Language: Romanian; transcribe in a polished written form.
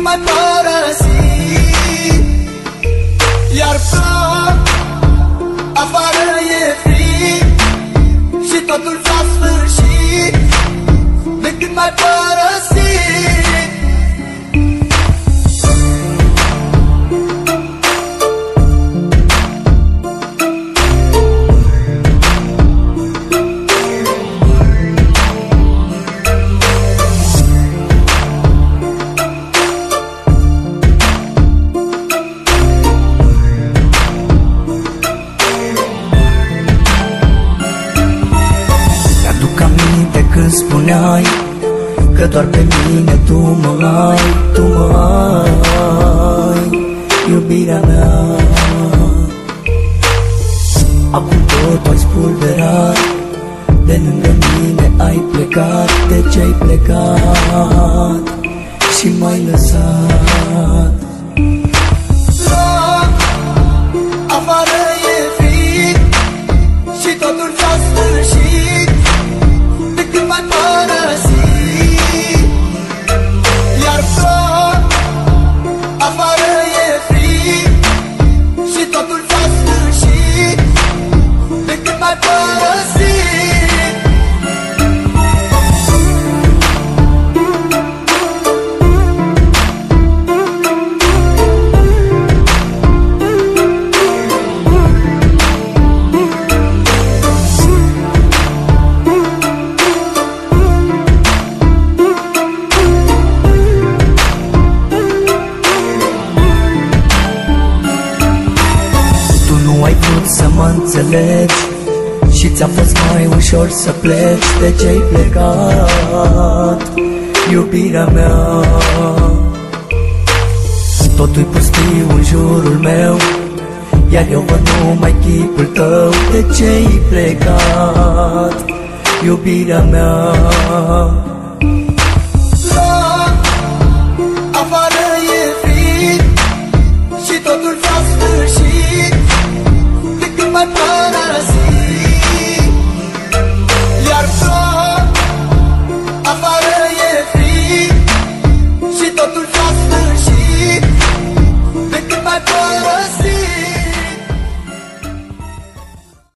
m-ai părăsit. Iar plouă, afară e frig și totul s-a sfârșit de când m-ai părăsit. Când spuneai că doar pe mine tu mă ai, tu mă ai, iubirea mea. Acum tot ai spulberat, de lângă mine ai plecat. De ce ai plecat și m-ai lăsat? Loc, afară e frig și totul s-a sfârșit de când m-ai părăsit. Iar plouă, afară e frig și totul s-a sfârșit de când m-ai părăsit. Ai vrut să mă înțelegi și ți-a fost mai ușor să pleci. De ce-ai plecat, iubirea mea? Totul-i pustiu în jurul meu, iar eu văd numai chipul tău. De ce-ai plecat, iubirea mea?